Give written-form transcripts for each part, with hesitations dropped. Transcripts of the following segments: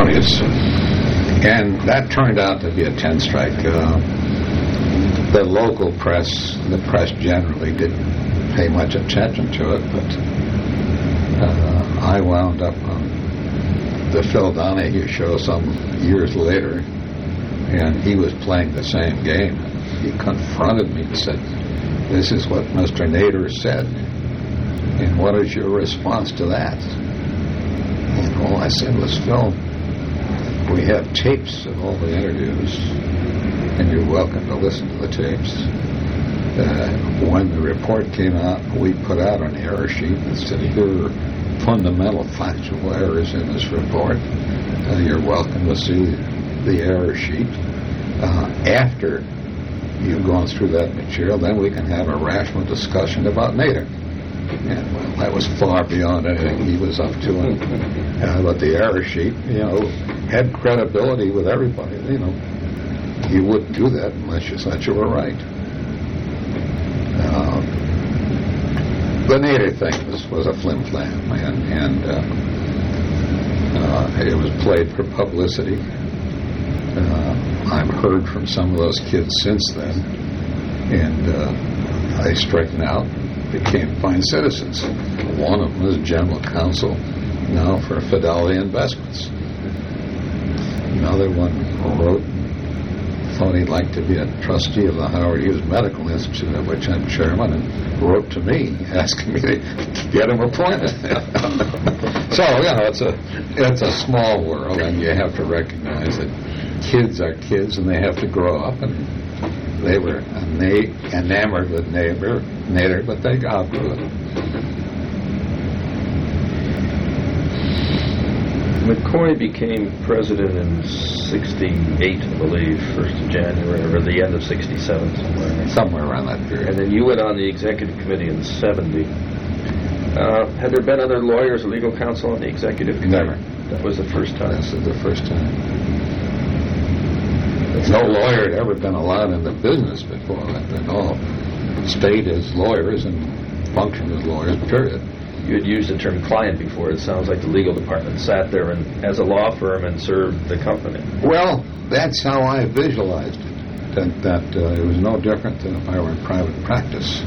notorious. And that turned out to be a 10 strike. The local press, the press generally, didn't pay much attention to it, but I wound up on the Phil Donahue show some years later, and he was playing the same game. He confronted me and said, "This is what Mr. Nader said, and what is your response to that?" And all I said was, "Phil, we have tapes of all the interviews, and you're welcome to listen to the tapes. When the report came out, we put out an error sheet that said, here are fundamental factual errors in this report. You're welcome to see the error sheet. After you've gone through that material, then we can have a rational discussion about Nader." And well, that was far beyond anything he was up to. But the error sheet, had credibility with everybody. You wouldn't do that unless you thought you were right. The Nader thing was a flim-flam, and it was played for publicity. I've heard from some of those kids since then, and they straightened out, became fine citizens. One of them is general counsel now for Fidelity Investments. Another one thought he'd like to be a trustee of the Howard Hughes Medical Institute, of which I'm chairman, and wrote to me asking me to get him appointed. So, it's a small world, and you have to recognize that kids are kids, and they have to grow up, and they were enamored with Nader, but they outgrew it. McCoy became president in 68, I believe, 1st of January, or the end of 67, somewhere around that period. And then you went on the executive committee in 70. Had there been other lawyers or legal counsel on the executive committee? Never. That was the first time? This is the first time. No lawyer had ever been allowed in the business before. They all stayed as lawyers and functioned as lawyers, period. You had used the term client before. It sounds like the legal department sat there and, as a law firm, and served the company. Well, that's how I visualized it. That it was no different than if I were in private practice.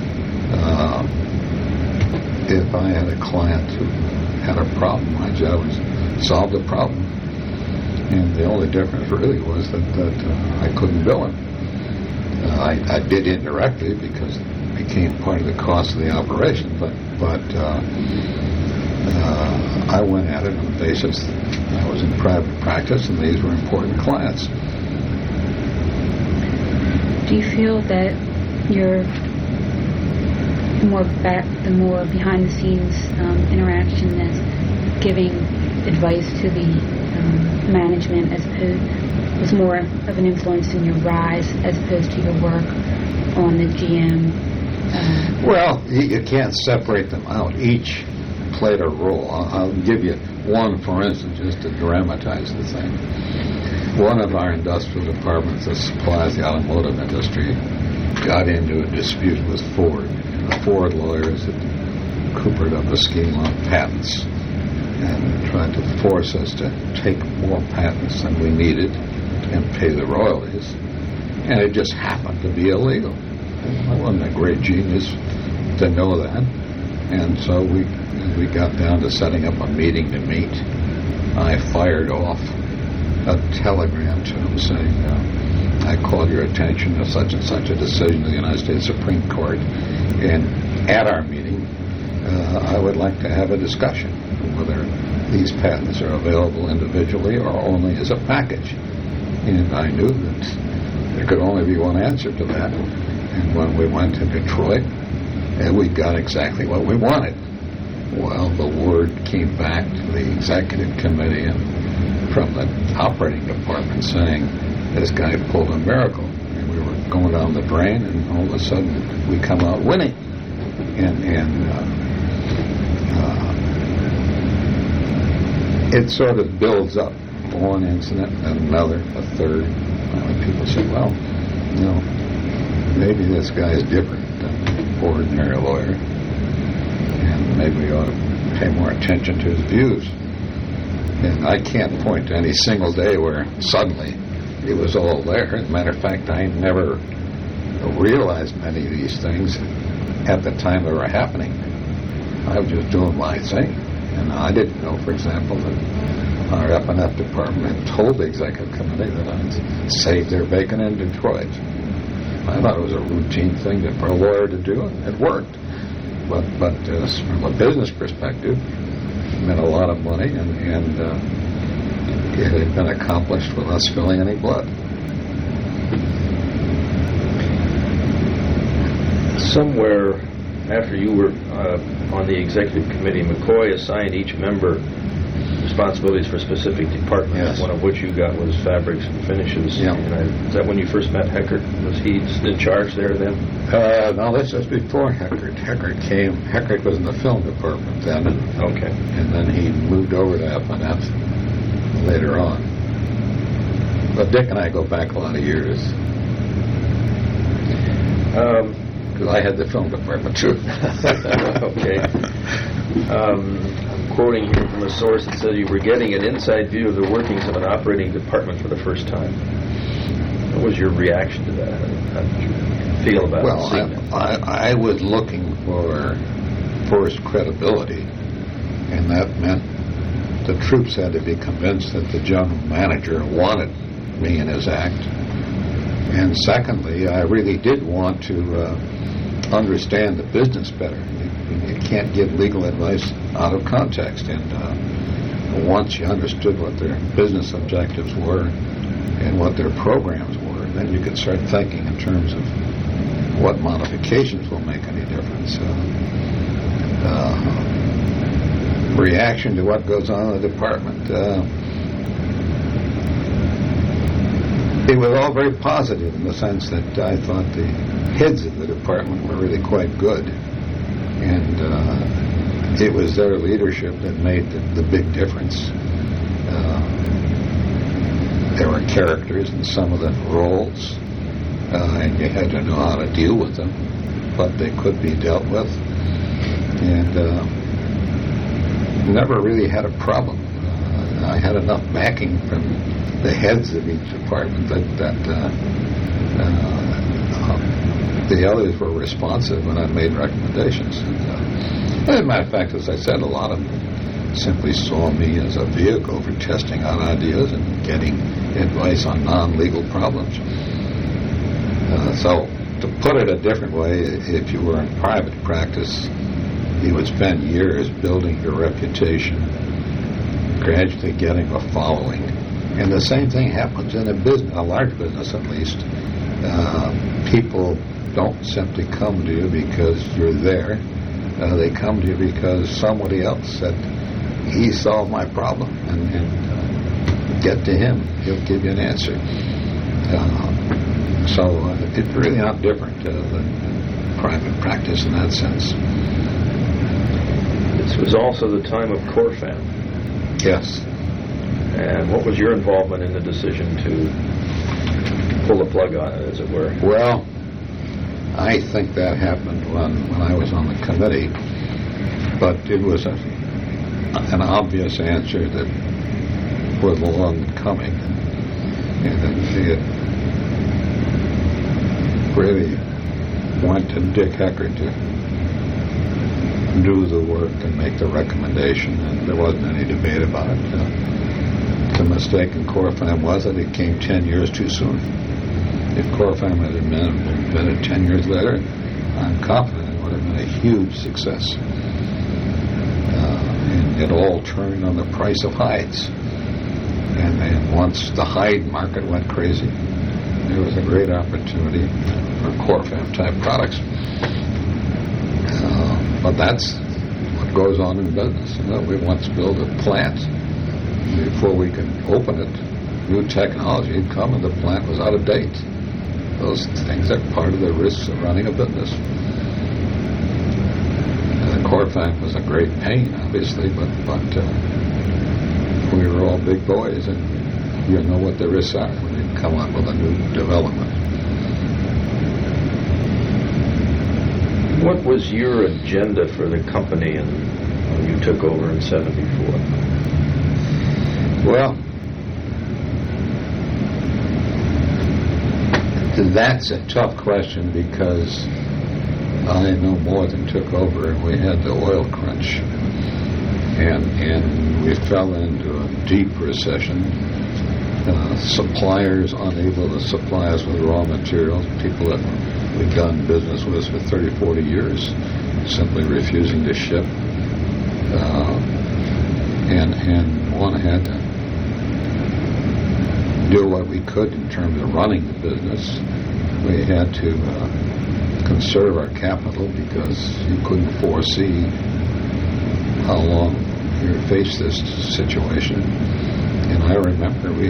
If I had a client who had a problem, my job was to solve the problem. And the only difference really was that I couldn't bill him. I did indirectly because it became part of the cost of the operation, but I went at it on the basis that I was in private practice and these were important clients. Do you feel that the more behind the scenes interaction as giving advice to the management was more of an influence in your rise as opposed to your work on the GM? Well, you can't separate them out. Each played a role. I'll give you one, for instance, just to dramatize the thing. One of our industrial departments that supplies the automotive industry got into a dispute with Ford. The Ford lawyers had coopered up a scheme on patents and tried to force us to take more patents than we needed and pay the royalties. And it just happened to be illegal. I wasn't a great genius to know that. And so we got down to setting up a meeting to meet. I fired off a telegram to him saying, I called your attention to such and such a decision of the United States Supreme Court, and at our meeting I would like to have a discussion whether these patents are available individually or only as a package. And I knew that there could only be one answer to that. And when we went to Detroit, we got exactly what we wanted. Well, the word came back to the executive committee and from the operating department saying this guy pulled a miracle. And we were going down the drain, and all of a sudden we come out winning. And it sort of builds up. One incident, another, a third. Finally, people say, well, maybe this guy is different than an ordinary lawyer, and maybe we ought to pay more attention to his views. And I can't point to any single day where suddenly it was all there. As a matter of fact, I never realized many of these things at the time they were happening. I was just doing my thing. And I didn't know, for example, that our F&F department had told the executive committee that I'd saved their bacon in Detroit. I thought it was a routine thing for a lawyer to do, and it worked. But from a business perspective, it meant a lot of money, and it had been accomplished without spilling any blood. Somewhere after you were on the executive committee, McCoy assigned each member responsibilities for specific departments, yes. One of which you got was fabrics and finishes. Yeah. Is that when you first met Heckert? Was he in charge there then? No, this was before Heckert. Heckert was in the film department then. Okay. And then he moved over to F&F later on. But Dick and I go back a lot of years. Because I had the film department too. Okay. I'm quoting here from a source that said you were getting an inside view of the workings of an operating department for the first time. What was your reaction to that? How did you feel about seeing that? I was looking for first credibility, and that meant the troops had to be convinced that the general manager wanted me in his act. And secondly, I really did want to understand the business better. You can't give legal advice out of context, and once you understood what their business objectives were and what their programs were, then you could start thinking in terms of what modifications will make any difference. Reaction to what goes on in the department. It was all very positive in the sense that I thought the heads of the department were really quite good. And it was their leadership that made the big difference. There were characters in some of the roles, and you had to know how to deal with them, but they could be dealt with. And never really had a problem. I had enough backing from the heads of each department that the others were responsive when I made recommendations. As a matter of fact, as I said, a lot of them simply saw me as a vehicle for testing out ideas and getting advice on non-legal problems. So, to put it a different way, if you were in private practice, you would spend years building your reputation, gradually getting a following. And the same thing happens in a business, a large business at least. People don't simply come to you because you're there. They come to you because somebody else said, he solved my problem, and get to him. He'll give you an answer. So it's really not different than private practice in that sense. This was also the time of Corfam. Yes. And what was your involvement in the decision to pull the plug on it, as it were? Well, I think that happened when I was on the committee, but it was an obvious answer that was long coming, and it really went to Dick Heckert to do the work and make the recommendation, and there wasn't any debate about it. The mistake in Corfam was that it came 10 years too soon. If Corfam had been invented 10 years later, I'm confident it would have been a huge success. And it all turned on the price of hides. And then once the hide market went crazy, there was a great opportunity for Corfam-type products. But that's what goes on in business. We once built a plant. Before we could open it, new technology had come and the plant was out of date. Those things are part of the risks of running a business. The Corfam was a great pain, obviously, but we were all big boys, and you know what the risks are when you come up with a new development. What was your agenda for the company when you took over in '74? Well, that's a tough question because I no more than took over and we had the oil crunch. And we fell into a deep recession. Suppliers unable to supply us with raw materials. People that we'd done business with for 30, 40 years simply refusing to ship. And one had to do what we could in terms of running the business. We had to conserve our capital because you couldn't foresee how long you would face this situation. And I remember we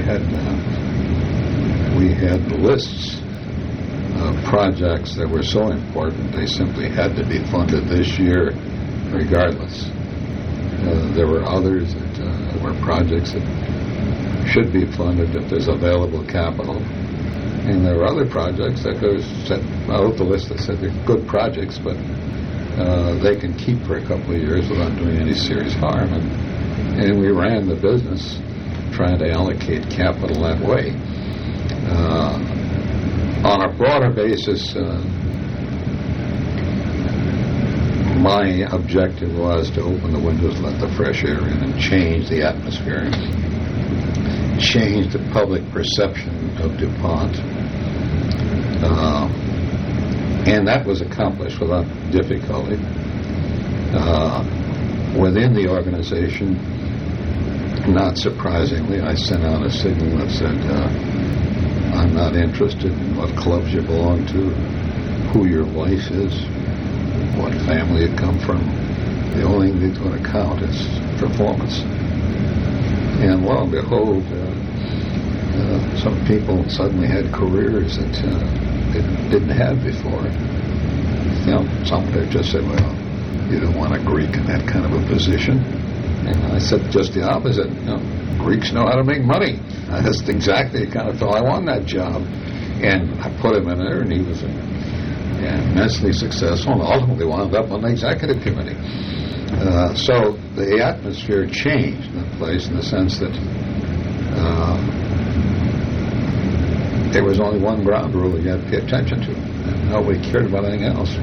had lists of projects that were so important they simply had to be funded this year regardless. There were others that were projects that should be funded if there's available capital. And there were other projects that I wrote the list that said they're good projects, but they can keep for a couple of years without doing any serious harm. And we ran the business trying to allocate capital that way. On a broader basis, my objective was to open the windows, let the fresh air in, and change the atmosphere, change the public perception of DuPont. And that was accomplished without difficulty. Within the organization, not surprisingly, I sent out a signal that said, I'm not interested in what clubs you belong to, who your wife is, what family you come from. The only thing that's going to count is performance. And lo and behold, some people suddenly had careers that they didn't have before. Somebody just said, well, you don't want a Greek in that kind of a position. And I said just the opposite. Greeks know how to make money. That's exactly the kind of fellow I want that job. And I put him in there, and he was immensely successful and ultimately wound up on the executive committee. So the atmosphere changed in that place in the sense that there was only one ground rule you had to pay attention to, and nobody cared about anything else.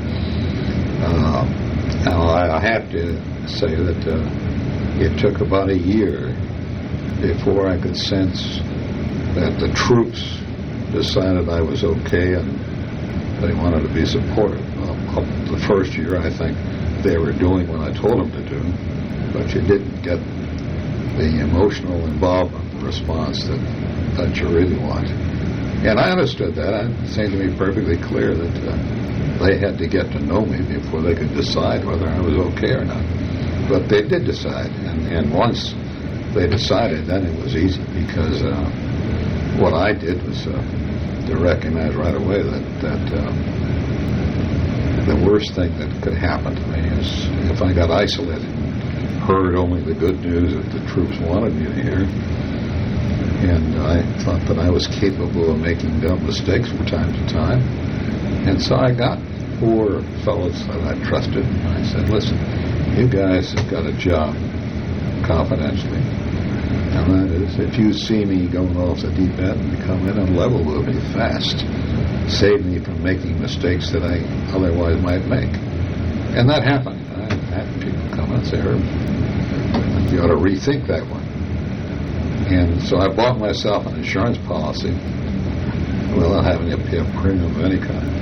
Now, I have to say that it took about a year before I could sense that the troops decided I was okay and they wanted to be supportive. Well, the first year, I think they were doing what I told them to do, but you didn't get the emotional involvement response that you really want. And I understood that. It seemed to me perfectly clear that they had to get to know me before they could decide whether I was okay or not. But they did decide, and once they decided, then it was easy, because what I did was to recognize right away that the worst thing that could happen to me is if I got isolated and heard only the good news that the troops wanted me to hear. And I thought that I was capable of making dumb mistakes from time to time. And so I got 4 fellows that I trusted, and I said, listen, you guys have got a job, confidentially. And that is, if you see me going off the deep end, come in and level with me fast. Save me from making mistakes that I otherwise might make. And that happened. I had people come and say, Herb, you ought to rethink that one. And so I bought myself an insurance policy without having to pay a premium of any kind.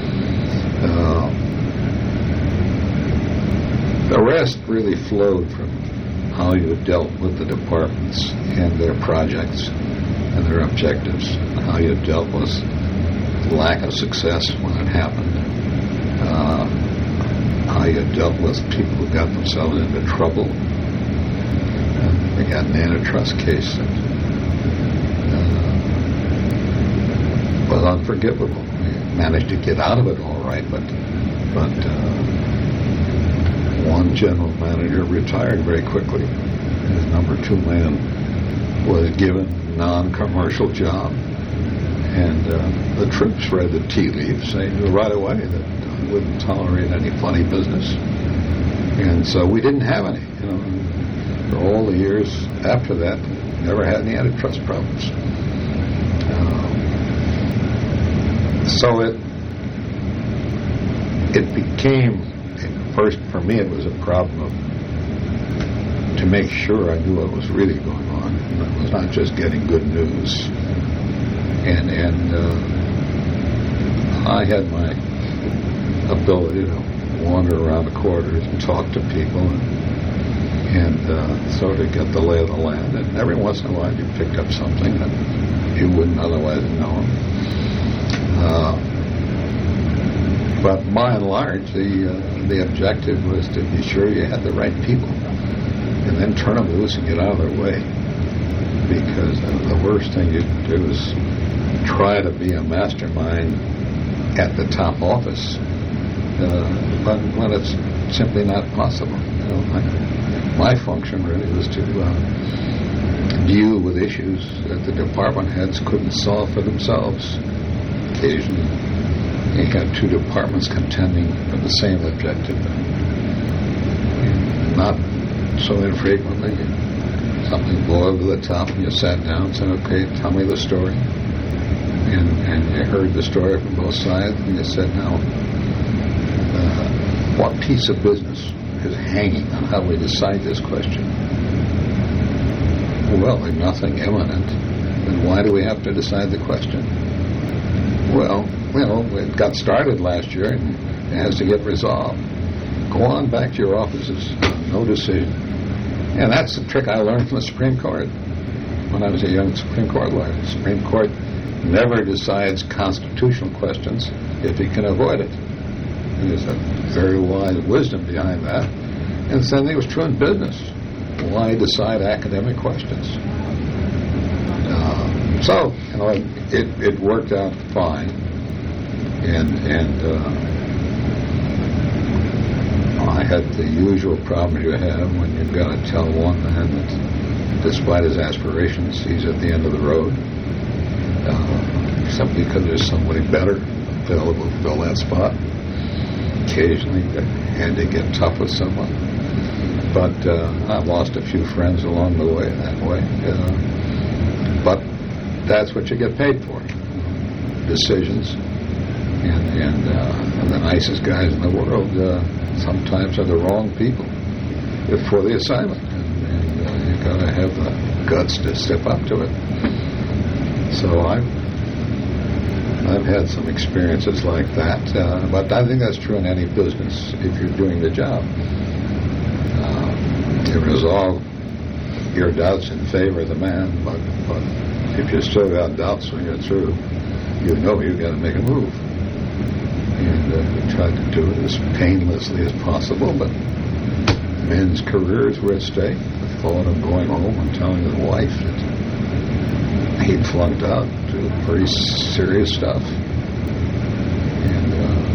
The rest really flowed from how you dealt with the departments and their projects and their objectives, and how you dealt with lack of success when it happened, how you dealt with people who got themselves into trouble. They got an antitrust case that was unforgivable. We managed to get out of it all right, but one general manager retired very quickly. His number 2 man was given a non-commercial job, and the troops read the tea leaves. They knew right away that I wouldn't tolerate any funny business, and so we didn't have any. For all the years after that, never had any antitrust problems. So it became, first for me, it was a problem of to make sure I knew what was really going on. It was not just getting good news. And I had my ability to wander around the corridors and talk to people and sort of get the lay of the land. And every once in a while you picked up something that you wouldn't otherwise have known. But by and large, the objective was to be sure you had the right people and then turn them loose and get out of their way. Because the worst thing you can do is try to be a mastermind at the top office when it's simply not possible. You know, my function really was to deal with issues that the department heads couldn't solve for themselves. Occasionally, you had two departments contending for the same objective. Not so infrequently, something boiled to the top, and you sat down and said, "Okay, tell me the story." And you heard the story from both sides, and you said, "Now, what piece of business is hanging on how we decide this question?" Well, there's nothing imminent. Then why do we have to decide the question? Well, you know, it got started last year, and it has to get resolved. Go on back to your offices, no decision. And that's the trick I learned from the Supreme Court when I was a young Supreme Court lawyer. The Supreme Court never decides constitutional questions if it can avoid it. And there's a very wise wisdom behind that. And the same thing was true in business. Why decide academic questions? So, you know, it worked out fine. And I had the usual problem you have when you've got to tell one man that despite his aspirations, he's at the end of the road. Simply because there's somebody better available to fill that spot. Occasionally, you had to get tough with someone. But I've lost a few friends along the way that way. But that's what you get paid for. Decisions. And the nicest guys in the world sometimes are the wrong people for the assignment. And you've got to have the guts to step up to it. So I've had some experiences like that, but I think that's true in any business if you're doing the job. To resolve your doubts in favor of the man, but if you still got doubts when you're through, you know you've got to make a move. And we tried to do it as painlessly as possible, but men's careers were at stake. The thought of going home and telling his wife that he'd flunked out to pretty serious stuff. And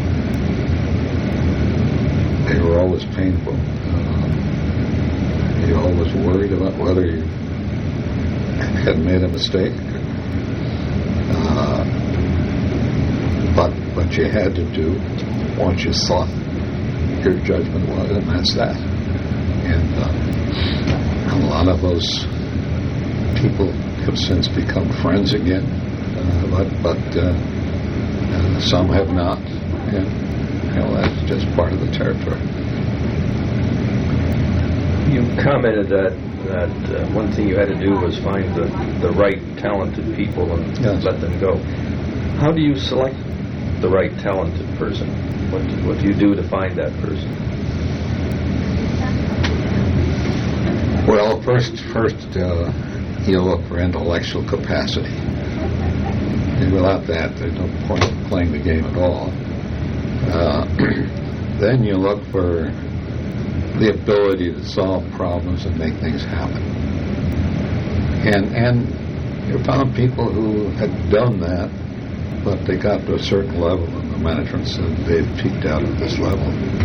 they were always painful. You always worried about whether you had made a mistake. But you had to do what you thought your judgment was, and that's that. And a lot of those people have since become friends again, but some have not, and you know, that's just part of the territory. You commented that one thing you had to do was find the right talented people and let them go. How do you select the right talented person? What do you do to find that person? Well, first, you look for intellectual capacity. And without that, there's no point in playing the game at all. Then you look for the ability to solve problems and make things happen. And you found people who had done that, but they got to a certain level, and the management said they've peaked out at this level.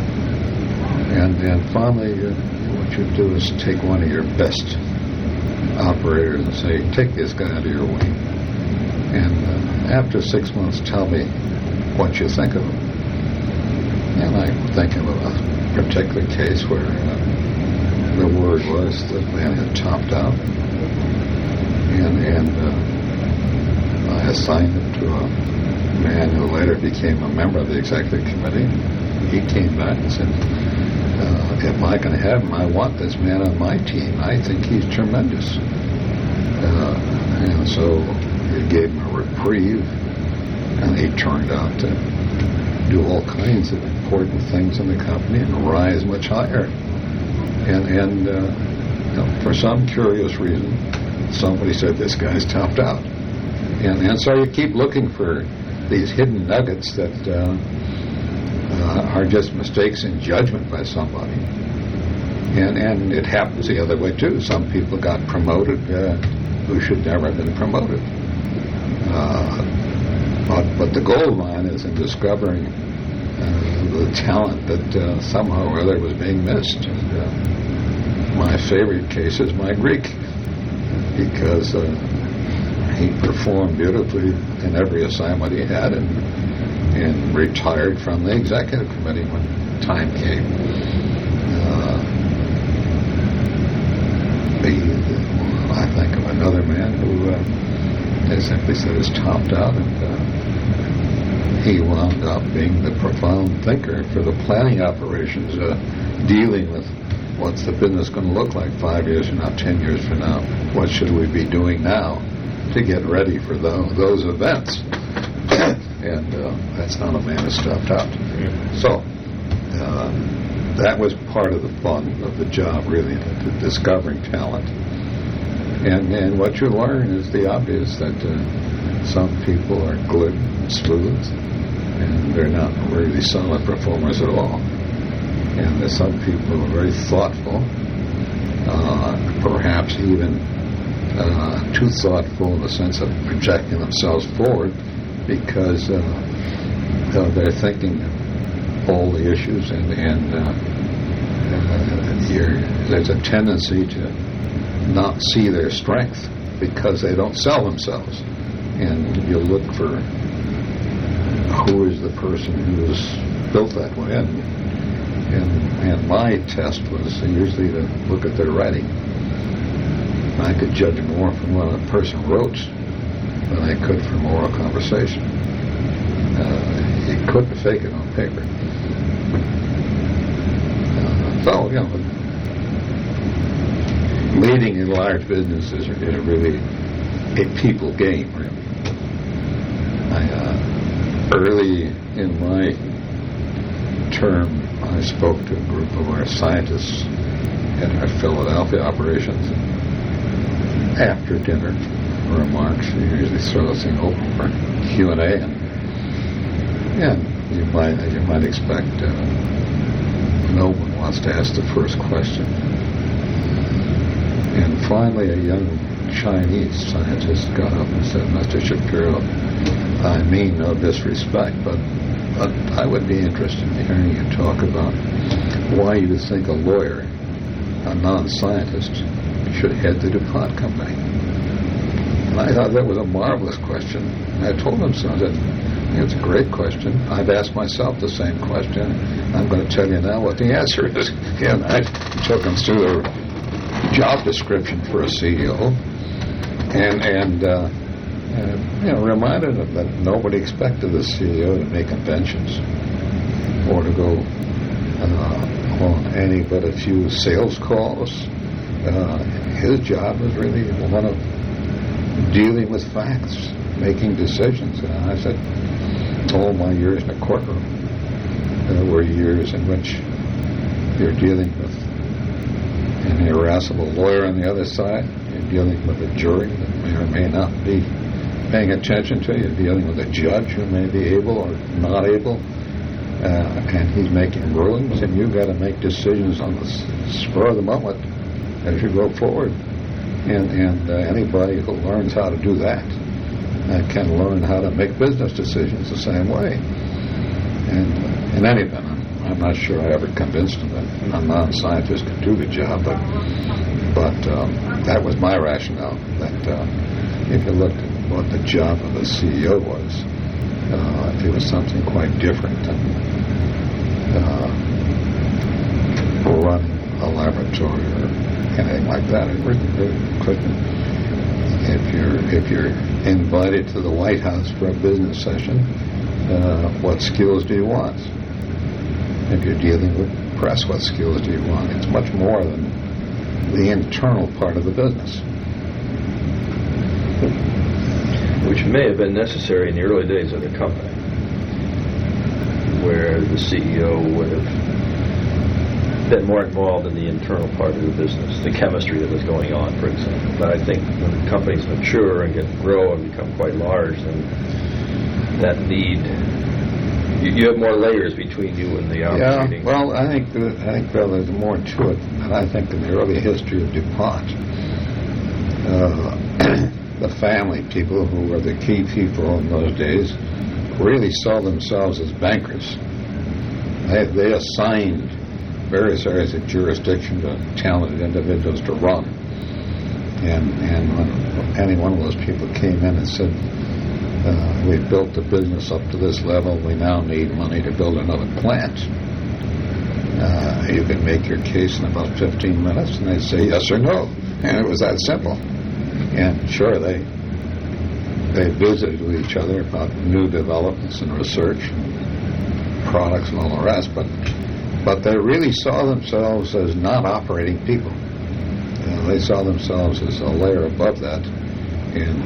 And finally, what you do is take one of your best operators and say, take this guy under your wing. And after 6 months, tell me what you think of him. And I think of a particular case where the word was the man had topped out. and I assigned it to a man who later became a member of the executive committee. He came back and said, if I can have him, I want this man on my team. I think he's tremendous. And so it gave him a reprieve, and he turned out to do all kinds of important things in the company and rise much higher. And for some curious reason, somebody said, this guy's topped out. And so you keep looking for these hidden nuggets that are just mistakes in judgment by somebody. And it happens the other way, too. Some people got promoted who should never have been promoted. But the gold mine is in discovering the talent that somehow or other was being missed. And, my favorite case is my Greek, because he performed beautifully in every assignment he had, and retired from the executive committee when time came. I think of another man who they simply said is topped out, and he wound up being the profound thinker for the planning operations, dealing with what's the business going to look like 5 years from now, 10 years from now. What should we be doing now to get ready for those events? And that's not a man who's topped out. So that was part of the fun of the job, really, discovering talent. And what you learn is the obvious, that some people are glib and smooth, and they're not really solid performers at all. And there's some people who are very thoughtful, perhaps even too thoughtful in the sense of projecting themselves forward, because they're thinking all the issues, and there's a tendency to not see their strength because they don't sell themselves. And you look for who is the person who's built that way. And my test was usually to look at their writing. I could judge more from what a person wrote than I could from oral conversation. You couldn't fake it on paper. So, leading in large businesses is really a people game, really. Early in my term, I spoke to a group of our scientists in our Philadelphia operations. After dinner remarks, you usually throw this thing open for Q&A, and you might expect no one wants to ask the first question. And finally, a young Chinese scientist got up and said, "Mr. Shapiro, I mean no disrespect, but I would be interested in hearing you talk about why you think a lawyer, a non-scientist, should head the DuPont company." And I thought that was a marvelous question. And I told him so. I said, "It's a great question. I've asked myself the same question. I'm going to tell you now what the answer is." And I took him through the job description for a CEO, and reminded him that nobody expected the CEO to make conventions or to go on any but a few sales calls. His job was really one of dealing with facts, making decisions. And I said, all my years in a courtroom were years in which you're dealing with an irascible lawyer on the other side. You're dealing with a jury that may or may not be paying attention to. You're dealing with a judge who may be able or not able, and he's making rulings, and you've got to make decisions on the spur of the moment as you go forward. And anybody who learns how to do that can learn how to make business decisions the same way. And in any event, I'm not sure I ever convinced him that a non-scientist could do the job, but that was my rationale, that if you looked at what the job of a CEO was, it was something quite different than running a laboratory or anything like that. It really couldn't. If you're invited to the White House for a business session, what skills do you want? If you're dealing with press, what skills do you want? It's much more than the internal part of the business. Which may have been necessary in the early days of the company, where the CEO would have been more involved in the internal part of the business, the chemistry that was going on, for example. But I think when companies mature and grow and become quite large, then that need, you have more layers between you and the operating. Yeah, well, I think Bill, there's more to it. And I think in the early history of DuPont, the family people who were the key people in those days really saw themselves as bankers. They assigned various areas of jurisdiction to talented individuals to run. And when any one of those people came in and said, we've built the business up to this level, we now need money to build another plant, you can make your case in about 15 minutes, and they'd say yes or no. And it was that simple. And sure, they visited with each other about new developments and research and products and all the rest, but they really saw themselves as not operating people. They saw themselves as a layer above that. And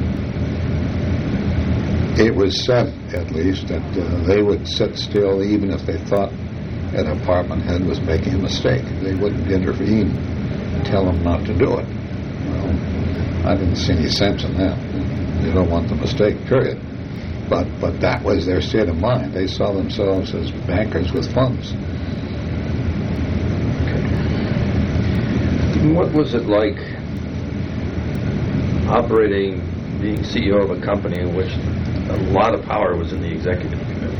it was said, at least, that they would sit still even if they thought a department head was making a mistake. They wouldn't intervene and tell them not to do it. Well, I didn't see any sense in that. You don't want the mistake, period. But that was their state of mind. They saw themselves as bankers with funds. What was it like being CEO of a company in which a lot of power was in the executive committee?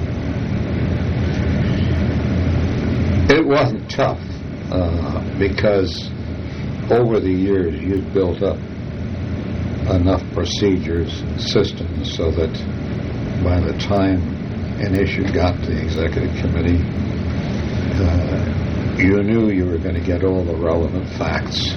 It wasn't tough because over the years you'd built up enough procedures, systems, so that by the time an issue got to the executive committee, you knew you were going to get all the relevant facts.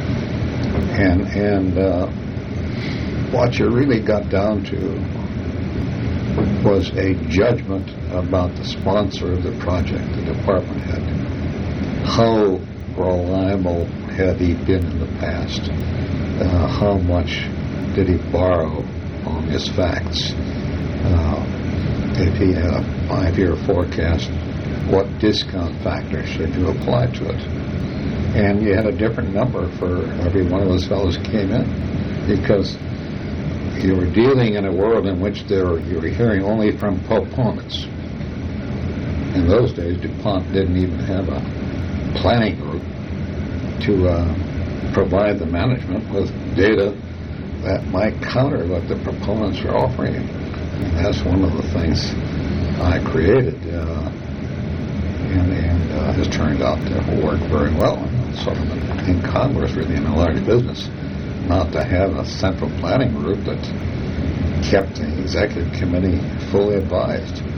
And what you really got down to was a judgment about the sponsor of the project, the department head. How reliable had he been in the past? How much did he borrow on his facts? If he had a 5-year forecast, what discount factor should you apply to it? And you had a different number for every one of those fellows who came in, because you were dealing in a world in which you were hearing only from proponents. In those days, DuPont didn't even have a planning group to provide the management with data that might counter what the proponents were offering. And that's one of the things I created, and has turned out to work very well. Sort of in Congress, really, in a large business, not to have a central planning group that kept the executive committee fully advised.